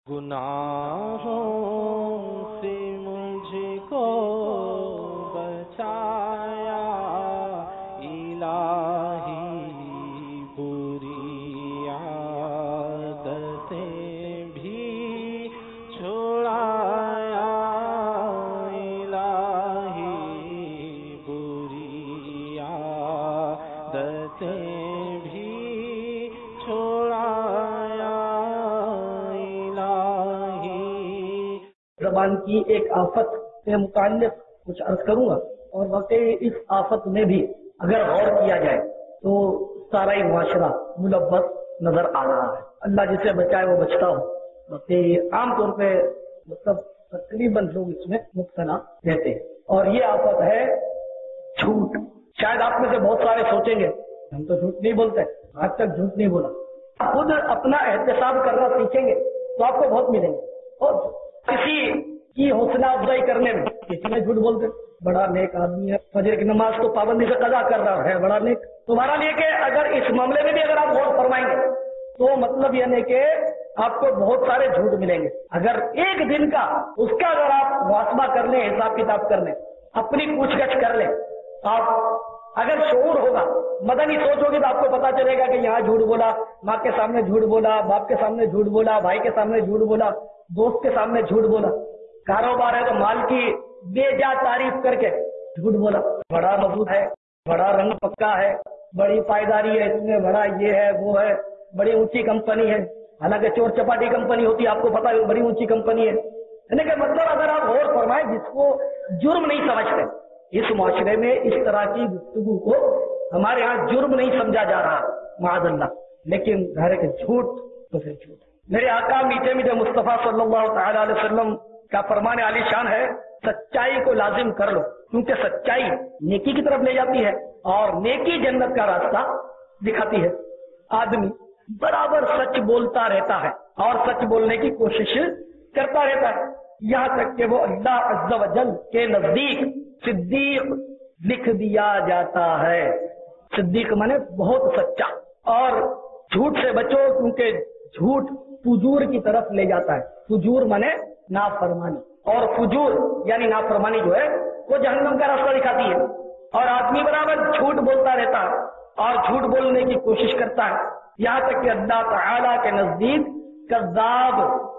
گناہوں سے مجھ کو بچایا الہی، بری عادتیں بھی چھڑایا الہی، بری عادتیں بھی چھڑایا الہی۔ زبان کی ایک آفت سے متعلق کچھ عرض کروں گا، اور واقعی اس آفت میں بھی اگر غور کیا جائے تو سارا ہی معاشرہ ملوث نظر آ رہا ہے۔ اللہ جسے بچائے وہ بچتا ہو، باقی عام طور پہ مطلب تقریباً لوگ اس میں مبتلا رہتے ہیں، اور یہ آفت ہے جھوٹ۔ شاید آپ میں سے بہت سارے سوچیں گے ہم تو جھوٹ نہیں بولتے، آج تک جھوٹ نہیں بولا۔ خود اپنا احتساب کرنا سیکھیں گے تو آپ کو بہت ملیں گے، اور کسی کی حوصلہ افزائی کرنے میں کسی نے جھوٹ بولتے بڑا نیک آدمی ہے، فجر کی نماز تو پابندی سے قضا کر رہا ہے، بڑا نیک۔ تمہارا لیے کہ اگر اس معاملے میں بھی اگر آپ غور فرمائیں گے تو مطلب یہ نہیں کہ آپ کو بہت سارے جھوٹ ملیں گے۔ اگر ایک دن کا اس کا اگر آپ محاسبہ کر لیں، حساب کتاب کر لیں، اپنی پوچھ گچھ کر لیں، آپ اگر شعور ہوگا، مدنی سوچ ہوگی تو آپ کو پتا چلے گا کہ یہاں جھوٹ بولا، ماں کے سامنے جھوٹ بولا، باپ کے سامنے جھوٹ بولا، بھائی کے سامنے جھوٹ بولا، دوست کے سامنے جھوٹ بولا، کاروبار ہے تو مال کی بے جا تعریف کر کے جھوٹ بولا، بڑا مضبوط ہے، بڑا رنگ پکا ہے، بڑی پائیداری ہے اس میں، بڑا یہ ہے وہ ہے، بڑی اونچی کمپنی ہے، حالانکہ چور چپاٹی کمپنی ہوتی ہے، آپ کو پتا ہے بڑی اونچی کمپنی ہے۔ یعنی کہ مطلب اگر آپ غور فرمائیں، جس کو جرم نہیں سمجھتے، اس معاشرے میں اس طرح کی گفتگو کو ہمارے ہاں جرم نہیں سمجھا جا رہا معاذ اللہ، لیکن ظاہر ہے کہ جھوٹ تو پھر جھوٹ۔ میرے آقا میٹھے میٹھے مصطفیٰ صلی اللہ تعالی علیہ وسلم کا فرمان عالی شان ہے، سچائی کو لازم کر لو، کیونکہ سچائی نیکی کی طرف لے جاتی ہے اور نیکی جنت کا راستہ دکھاتی ہے۔ آدمی برابر سچ بولتا رہتا ہے اور سچ بولنے کی کوشش کرتا رہتا ہے، یہاں تک کہ وہ اللہ عز و جل کے نزدیک صدیق لکھ دیا جاتا ہے۔ صدیق مانے بہت سچا۔ اور جھوٹ سے بچو، کیونکہ جھوٹ فجور کی طرف لے جاتا ہے۔ فجور مانے نافرمانی، اور فجور یعنی نافرمانی جو ہے وہ جہنم کا راستہ دکھاتی ہے۔ اور آدمی برابر جھوٹ بولتا رہتا ہے اور جھوٹ بولنے کی کوشش کرتا ہے، یہاں تک کہ اللہ تعالی کے نزدیک کذاب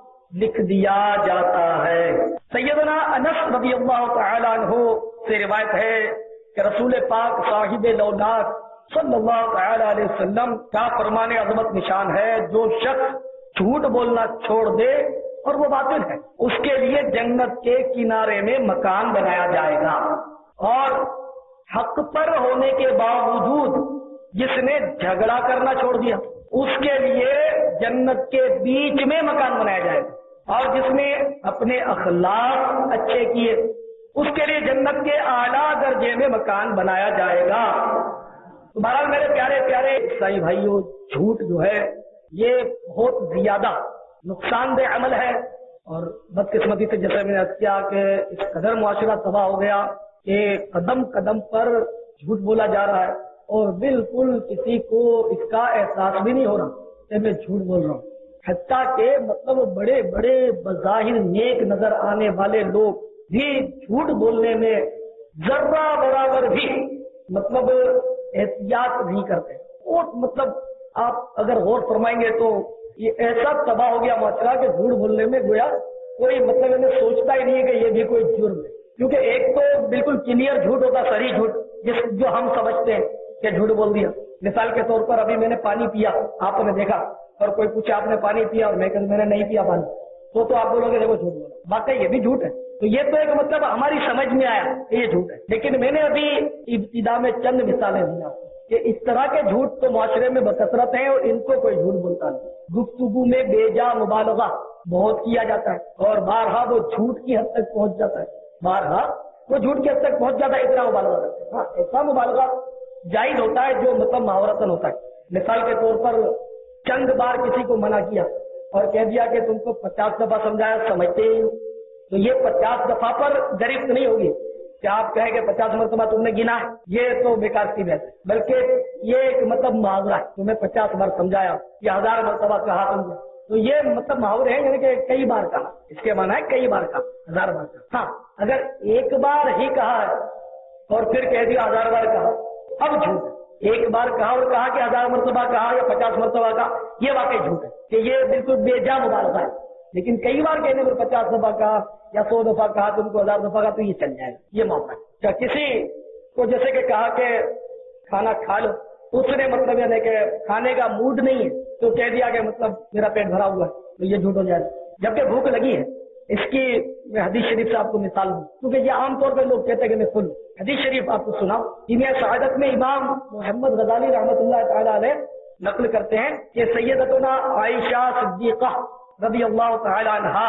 لکھ دیا جاتا ہے۔ سیدنا انس رضی اللہ تعالی عنہ سے روایت ہے کہ رسول پاک صاحب لونات صلی اللہ تعالی علیہ وسلم کا فرمان عظمت نشان ہے، جو شخص جھوٹ بولنا چھوڑ دے اور وہ باطل ہے، اس کے لیے جنت کے کنارے میں مکان بنایا جائے گا، اور حق پر ہونے کے باوجود جس نے جھگڑا کرنا چھوڑ دیا اس کے لیے جنت کے بیچ میں مکان بنایا جائے گا، اور جس نے اپنے اخلاق اچھے کیے اس کے لیے جنت کے اعلیٰ درجے میں مکان بنایا جائے گا۔ تو بہرحال میرے پیارے پیارے عیسائی بھائیوں، جھوٹ جو ہے یہ بہت زیادہ نقصان دہ عمل ہے، اور بدقسمتی سے جیسے میں نے عرض کیا کہ اس قدر معاشرہ تباہ ہو گیا کہ قدم قدم پر جھوٹ بولا جا رہا ہے، اور بالکل کسی کو اس کا احساس بھی نہیں ہو رہا کہ میں جھوٹ بول رہا ہوں، حتیٰ کہ مطلب بڑے بڑے بظاہر نیک نظر آنے والے لوگ بھی جھوٹ بولنے میں ذرہ برابر بھی مطلب احتیاط نہیں کرتے۔ اور مطلب آپ اگر غور فرمائیں گے تو یہ ایسا تباہ ہو گیا معاشرہ کہ جھوٹ بولنے میں گویا کوئی مطلب انہیں سوچتا ہی نہیں ہے کہ یہ بھی کوئی جرم ہے، کیونکہ ایک تو بالکل کلیئر جھوٹ ہوتا، صریح جھوٹ، جو ہم سمجھتے ہیں کہ جھوٹ بول دیا۔ مثال کے طور پر ابھی میں نے پانی پیا، آپ نے دیکھا، اور کوئی پوچھا آپ نے پانی پیا اور میں نے نہیں پیا پانی، تو آپ بولو گے دیکھو جھوٹ بولا، واقعی یہ بھی جھوٹ ہے۔ تو یہ تو ایک مطلب ہماری سمجھ میں آیا کہ یہ جھوٹ ہے، لیکن میں نے ابھی ابتدا میں چند مثالیں دی کہ اس طرح کے جھوٹ تو معاشرے میں بکثرت ہیں، اور ان کو کوئی جھوٹ بولتا نہیں۔ گفتگو میں بے جا مبالغہ بہت کیا جاتا ہے، اور بارہا وہ جھوٹ کی حد تک پہنچ جاتا ہے، بارہا وہ جھوٹ کی حد تک پہنچ جاتا ہے، اتنا مبالغہ کرتے ہیں۔ ہاں، ایسا مبالغہ جائز ہوتا ہے جو مطلب محاورتاً ہوتا ہے۔ مثال کے طور پر چند بار کسی کو منع کیا اور کہہ دیا کہ تم کو 50 دفعہ سمجھایا سمجھتے ہی، تو یہ 50 دفعہ پر گرفت نہیں ہوگی کہ آپ کہیں کہ 50 مرتبہ تم نے گنا ہے، یہ تو بیکار کی بات ہے، بلکہ یہ ایک مطلب معاذرہ ہے، تمہیں 50 بار سمجھایا یا 1000 مرتبہ کہا تم تو یہ مطلب محاورے ہیں یعنی کہ کئی بار کہا، اس کے معنی ہے کئی بار کہا، 1000 بار کہا۔ ہاں اگر ایک بار ہی کہا ہے اور پھر کہہ دیا 1000 بار کہا، اب جھوٹ ہے۔ ایک بار کہا اور کہا کہ 1000 مرتبہ کہا یا 50 مرتبہ کہا، یہ واقعی جھوٹ ہے کہ یہ بالکل بے جا مبالغہ ہے۔ لیکن کئی بار کہنے پر 50 دفعہ کہا یا 100 دفعہ کہا، تم کو 1000 دفعہ کہا تو یہ چل جائے گا، یہ موقع ہے۔ کیا کسی کو جیسے کہ کہا کہ کھانا کھا لو، اس نے مطلب یعنی کہ کھانے کا موڈ نہیں ہے تو کہہ دیا کہ مطلب میرا پیٹ بھرا ہوا ہے، تو یہ جھوٹ ہو جائے گا، جبکہ بھوک لگی ہے۔ اس کی میں حدیث شریف سے آپ کو مثال دوں، کیونکہ یہ عام طور پہ لوگ کہتے ہیں کہ میں فل ہوں۔ حدیث شریف آپ کو سناؤ، کیمیا سعادت میں امام محمد غزالی رحمۃ اللہ تعالی علیہ نقل کرتے ہیں کہ سیدتنا عائشہ صدیقہ رضی اللہ تعالی عنہا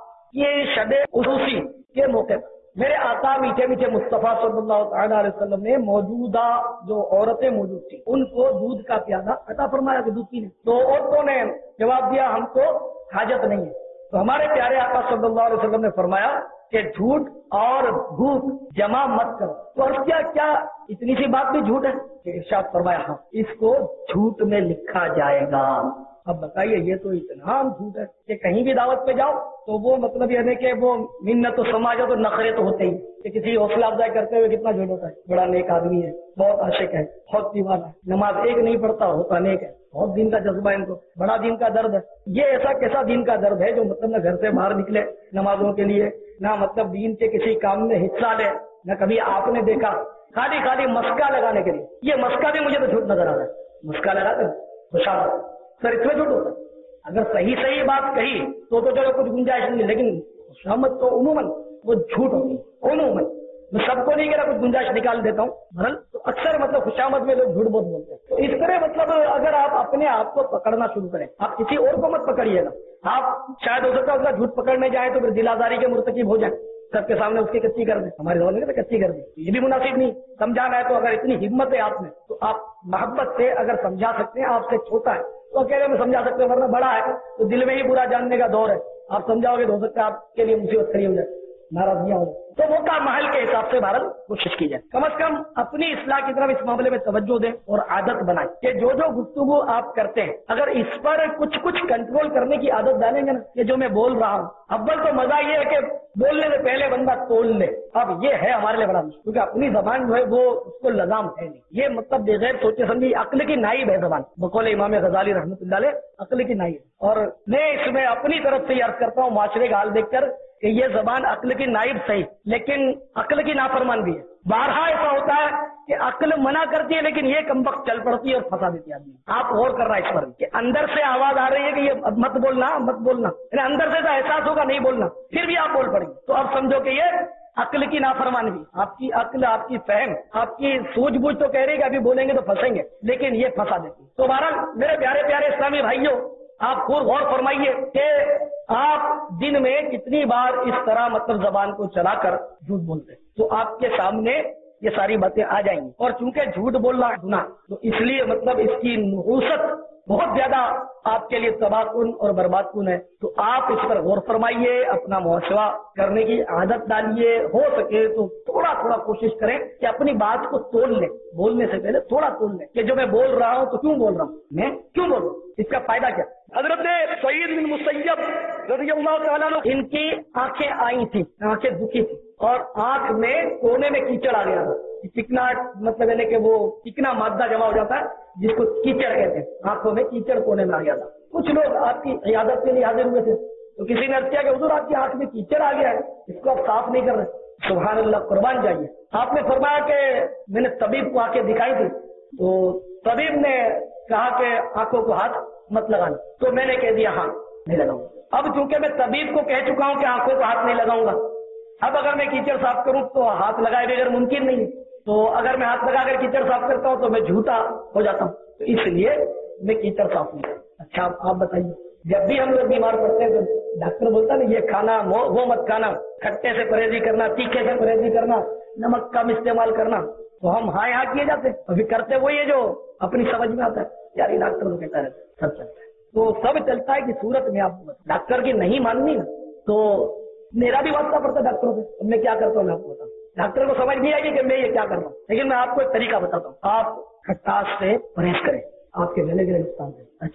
یہ شب عروسی کے موقع پر میرے آقا میٹھے میٹھے مصطفیٰ صلی اللہ تعالی علیہ وسلم نے موجودہ جو عورتیں موجود تھیں ان کو دودھ کا پیالہ عطا فرمایا کہ دودھ پینے، تو عورتوں نے جواب دیا ہم کو حاجت نہیں ہے۔ تو ہمارے پیارے آقا صلی اللہ علیہ وسلم نے فرمایا کہ جھوٹ اور بھوک جمع مت کرو۔ تو عرض کیا اتنی سی بات بھی جھوٹ ہے؟ کہ ارشاد فرمایا ہاں اس کو جھوٹ میں لکھا جائے گا۔ اب بتائیے یہ تو اتنا عام جھوٹ ہے کہ کہیں بھی دعوت پہ جاؤ تو وہ مطلب یہ ہے کہ وہ منت و سماجت اور نخرے تو ہوتے ہی کہ کسی حوصلہ افزائی کرتے ہوئے کتنا جھوٹ ہوتا ہے، بڑا نیک آدمی ہے، بہت عاشق ہے، بہت دیوانہ ہے، نماز ایک نہیں پڑھتا ہوتا نیک ہے، بہت دین کا جذبہ ہے ان کو، بڑا دین کا درد ہے۔ یہ ایسا کیسا دین کا درد ہے جو مطلب نہ گھر سے باہر نکلے نمازوں کے لیے، نہ مطلب دین کے کسی کام میں حصہ لے، نہ کبھی آپ نے دیکھا، خالی مسکا لگانے کے لیے۔ یہ مسکا بھی مجھے تو جھوٹ نظر آ رہا ہے، مسکا لگاتے خوشامد سر اس میں جھوٹ ہوتا ہے۔ اگر صحیح بات کہی تو چلو کچھ گنجائش نہیں، لیکن خوشامد تو عموماً وہ جھوٹ ہوتی ہے، عموماً میں سب کو نہیں کہہ رہا، کچھ گنجائش نکال دیتا ہوں، بہرحال تو اکثر مطلب خوشامد میں لوگ جھوٹ بہت بولتے ہیں۔ تو اس طرح مطلب اگر آپ اپنے آپ کو پکڑنا شروع کریں، آپ کسی اور کو مت پکڑیے گا، آپ شاید ہو سکتا ہے اس کا جھوٹ پکڑنے جائیں تو پھر دل آزاری کے مرتکب ہو جائیں، سب کے سامنے اس کی کچی کر دیں، ہمارے زمانے میں کچی کر دیں، یہ بھی مناسب نہیں۔ سمجھانا ہے تو اگر اتنی ہمت ہے آپ میں تو آپ محبت سے اگر سمجھا سکتے ہیں، آپ سے چھوٹا ہے تو اکیلے میں سمجھا سکتے ہیں، ورنہ بڑا ہے تو دل میں ہی برا جاننے کا دور ہے، آپ سمجھاؤ گے تو ہو سکتا ہے آپ کے لیے مصیبت کھڑی ہو جائے، ناراضگیاں ہو جائے۔ تو موقع محل کے حساب سے بہرحال کوشش کی جائے، کم از کم اپنی اصلاح کی طرف اس معاملے میں توجہ دیں اور عادت بنائیں کہ جو گفتگو آپ کرتے ہیں اگر اس پر کچھ کنٹرول کرنے کی عادت ڈالیں گے نا، کہ جو میں بول رہا ہوں، اول تو مزہ یہ ہے کہ بولنے سے پہلے بندہ تول لے، اب یہ ہے ہمارے لیے بڑا مشکل، کیونکہ اپنی زبان جو ہے وہ اس کو لگام ہے نہیں، یہ مطلب بغیر سوچے سمجھی عقل کی نائب ہے زبان، بقول امام غزالی رحمۃ اللہ علیہ عقل کی نائب۔ اور میں اس میں اپنی طرف سے یہ عرض کرتا ہوں معاشرے کا حال دیکھ کر کہ یہ زبان عقل کی نائب صحیح لیکن عقل کی نافرمان بھی ہے۔ بارہا ایسا ہوتا ہے کہ عقل منع کرتی ہے لیکن یہ کمبخت چل پڑتی ہے اور پھنسا دیتی ہے آدمی۔ آپ غور کر رہا ہے اس پر کہ اندر سے آواز آ رہی ہے کہ یہ مت بولنا یعنی اندر سے ایسا احساس ہوگا نہیں بولنا، پھر بھی آپ بول پڑیں گے، تو اب سمجھو کہ یہ عقل کی نافرمانی بھی، آپ کی عقل، آپ کی فہم، آپ کی سوجھ بوجھ تو کہہ رہی ہے کہ ابھی بولیں گے تو پھنسیں گے، لیکن یہ پھنسا دیتی ہے۔ تو بہرحال میرے پیارے اسلامی بھائیوں، آپ خود غور فرمائیے کہ آپ دن میں کتنی بار اس طرح مطلب زبان کو چلا کر جھوٹ بولتے ہیں، تو آپ کے سامنے یہ ساری باتیں آ جائیں گی۔ اور چونکہ جھوٹ بولنا گناہ، تو اس لیے مطلب اس کی نحوست بہت زیادہ آپ کے لیے تباہ کن اور برباد کن ہے، تو آپ اس پر غور فرمائیے، اپنا محاسبہ کرنے کی عادت ڈالیے، ہو سکے تو تھوڑا کوشش کریں کہ اپنی بات کو تول لیں، بولنے سے پہلے تھوڑا تول لیں کہ جو میں بول رہا ہوں تو کیوں بول رہا ہوں، میں کیوں بول رہا ہوں، اس کا فائدہ کیا۔ حضرت سعید بن مسیب رضی اللہ تعالیٰ عنہ، ان کی آنکھیں آئی تھی، آنکھیں دکھی تھی اور آنکھ میں کونے میں کیچڑ آ گیا تھا، چکنا مطلب ہے کہ وہ چکنا مادہ جمع ہو جاتا ہے جس کو کیچڑ کہتے ہیں، آنکھوں میں کیچڑ کونے میں آ گیا تھا۔ کچھ لوگ آپ کی عیادت کے لیے حاضر ہوئے تھے تو کسی نے عرض کیا کہ حضور آپ کی آنکھ میں کیچڑ آ گیا ہے، اس کو آپ صاف نہیں کر رہے۔ سبحان اللہ، قربان جائیے۔ آپ نے فرمایا کہ میں نے طبیب کو آنکھیں دکھائی تھی تو طبیب نے کہا کہ آنکھوں کو ہاتھ مت لگانا، تو میں نے کہہ دیا ہاں نہیں لگاؤں گا۔ اب چونکہ میں طبیب کو کہہ چکا ہوں کہ آنکھوں کو ہاتھ نہیں لگاؤں گا، اب اگر میں کیچڑ صاف کروں تو ہاتھ لگائے بغیر ممکن نہیں ہے، تو اگر میں ہاتھ لگا کر کیچڑ صاف کرتا ہوں تو میں جھوٹا ہو جاتا ہوں، تو اس لیے میں کیچڑ صاف نہیں کرتا۔ اچھا آپ بتائیے، جب بھی ہم لوگ بیمار پڑتے ہیں تو ڈاکٹر بولتا ہے نا یہ کھانا وہ مت کھانا، کھٹے سے پرہیزی کرنا، تیکھے سے پرہیزی کرنا، نمک کم استعمال کرنا، تو ہم ہاں یہاں کیے جاتے ہیں، ابھی کرتے وہی ہے جو اپنی سمجھ میں آتا ہے، یار یہ ڈاکٹر کو کہتا رہتا ہے سب چلتا ہے، تو سب چلتا ہے کہ صورت میں آپ ڈاکٹر کی نہیں ماننی نا تو میرا بھی واسطہ پڑتا ہے ڈاکٹروں سے، اب میں کیا کرتا ہوں میں آپ کو بتاؤں، ڈاکٹر کو سمجھ نہیں آئے گی کہ میں یہ کیا کر رہا ہوں، لیکن میں آپ کو ایک طریقہ بتاتا ہوں، آپ کھٹاس سے پرہیز کریں، آپ کے گلے کے نقصان ہے۔ اچھا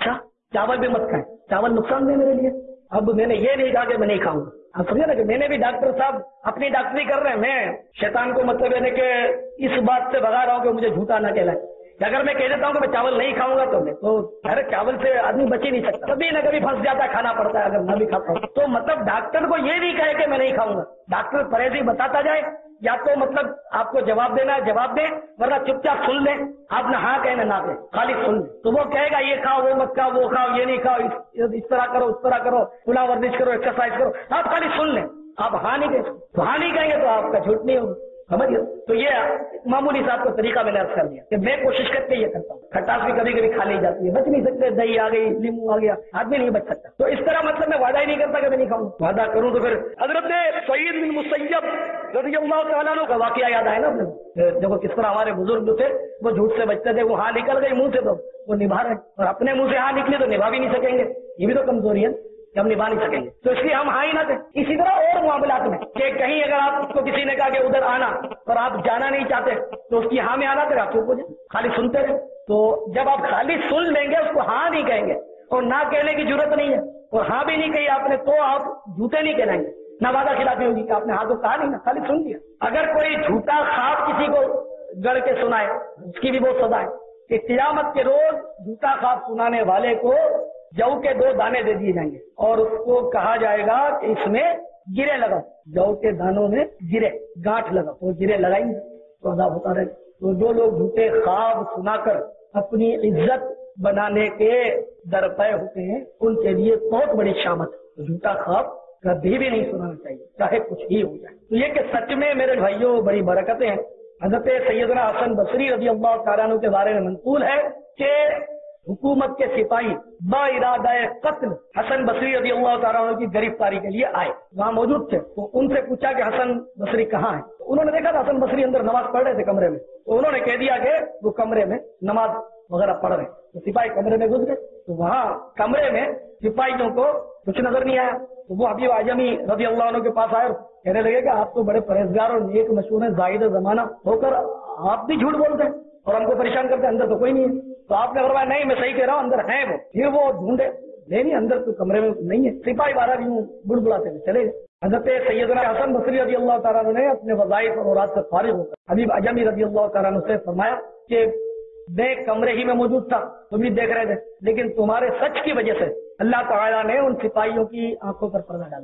चावल भी मत खाएं, चावल नुकसान दे मेरे लिए। अब मैंने ये नहीं कहा कि मैं नहीं खाऊंगा, आप समझे ना कि मैंने भी डॉक्टर साहब अपनी डॉक्टरी कर रहे हैं, मैं शैतान को मतलब यानी कि इस बात से भगा रहा हूँ कि मुझे झूठा ना कहलाए। अगर मैं कह देता हूँ कि मैं चावल नहीं खाऊंगा तो मैं तो अरे चावल से आदमी बच ही नहीं सकता, कभी ना कभी फंस जाता है, खाना पड़ता है अगर ना भी खाता हूँ तो। मतलब डॉक्टर को ये नहीं कहे कि मैं नहीं खाऊंगा, डॉक्टर परहेजी बताता जाए, या तो मतलब आपको जवाब देना है जवाब दे, वरना चुपचाप सुन ले, आप ना हाँ कहे ना कहे, खाली सुन ले। तो वो कहेगा ये खाओ वो मत खाओ, वो खाओ ये नहीं खाओ, इस तरह करो उस तरह करो, खुला वर्जिश करो, एक्सरसाइज करो, आप खाली सुन ले, आप हाँ नहीं कहेंगे। तो हाँ नहीं कहेंगे तो आपका झूठ नहीं होगा, समझिए। तो ये मामूली साहब का तरीका मैंने अर्ज कर दिया कि मैं कोशिश करके ये करता हूँ। खटास भी कभी कभी खा ली जाती है, बच नहीं सकते, दही आ गई, नींबू आ गया, आदमी नहीं बच सकता। तो इस तरह मतलब मैं वादा ही नहीं करता कि मैं नहीं खाऊंगा, वादा करूं तो फिर हजरत सईद बिन मुसय्यब रज़ियल्लाहु तआला अन्हु का वाकया याद आया ना अपने, जब किस तरह हमारे बुजुर्ग जो थे वो झूठ से बचते थे, वो हाँ निकल गई मुंह से तो वो निभा रहे, और अपने मुंह से हाँ निकली तो निभा भी नहीं सकेंगे, ये भी तो कमजोरी है कि हम निभा नहीं सकेंगे, तो इसलिए हम हाँ ही ना दें। इसी तरह और मामलात में कि कहीं अगर आपको किसी ने कहा कि उधर आना और आप जाना नहीं चाहते तो उसकी हाँ में आना करें, आप चुप हो जाए, खाली सुनते रहे। तो जब आप खाली सुन लेंगे, उसको हाँ नहीं कहेंगे और ना कहने की जरूरत नहीं है, और हाँ भी नहीं कही आपने तो आप झूठे नहीं कहलाएंगे, ना वादा खिलाफी होगी कि आपने हाँ तो कहा नहीं ना, खाली सुन लिया। अगर कोई झूठा ख्वाब किसी को गढ़ के सुनाए, उसकी भी बहुत सजा है कि क़यामत के रोज झूठा ख्वाब सुनाने वाले को जौ के 2 दाने दे दिए जाएंगे और उसको कहा जाएगा कि इसमें गिरे लगाओ, जौ के दानों में गिरे गांठ लगाओ, तो गिरे लगाएंगे तो अजाब होता रहे। तो जो लोग झूठे ख्वाब सुनाकर अपनी इज्जत बनाने के दरपे होते हैं, उनके लिए बहुत बड़ी शामत है। झूठा ख्वाब कभी भी नहीं सुनाना चाहिए, चाहे कुछ ही हो जाए। तो ये कि सच में मेरे भाइयों बड़ी बरकतें हैं। हजरत सैयदना हसन बसरी रज़ियल्लाहु तआला अन्हु के बारे में मंकूल है कि हुकूमत के सिपाही बाइरादाए कत्ल हसन बसरी रज़ियल्लाहु तआला अन्हु की गिरफ्तारी के लिए आए, वहां मौजूद थे। तो उनसे पूछा कि हसन बसरी कहाँ है, तो उन्होंने देखा था हसन बसरी अंदर नमाज पढ़ रहे थे कमरे में, तो उन्होंने कह दिया कि वो कमरे में नमाज वगैरह पढ़ रहे। तो सिपाही कमरे में घुस गए, तो वहां कमरे में सिपाहियों को कुछ नजर नहीं आया, तो वो अभी आजमी रज़ियल्लाहु अन्हु के पास आए और कहने लगे कि आप तो बड़े परहेजगार और नेक मशहूर हैं, जाहिद जमाना होकर आप भी झूठ बोलते हैं और हमको परेशान करते हैं, अंदर तो कोई नहीं है। तो आपने फरमाया नहीं मैं सही कह रहा हूँ, अंदर है वो। फिर वो ढूंढे, नहीं अंदर तो कमरे में नहीं है। सिपाही 12 यूं बुड़बुड़ाते हुए चले गए। हजरत सैयदना हसन बसरी रज़ियल्लाहु तआला अन्हु ने अपने वज़ाइफ और औरात से फारिग होकर हबीब आजमी रज़ियल्लाहु तआला अन्हु से फरमाया कि मैं कमरे ही में मौजूद था, तुम भी देख रहे थे, लेकिन तुम्हारे सच की वजह से अल्लाह ताला ने उन सिपाहियों की आंखों पर पर्दा डाल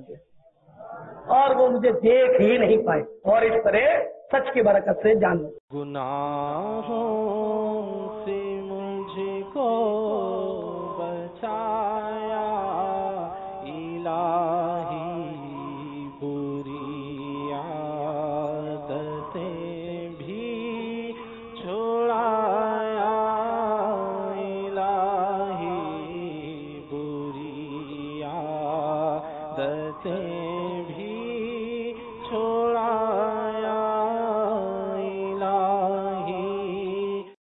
दिया और वो मुझे देख ही नहीं पाए, और इस तरह सच की बरकत से जान लो। गुनाहों से मुझको बचाया इलाही, बुरी आदतें भी छुड़ाया इलाही, बुरी आदतें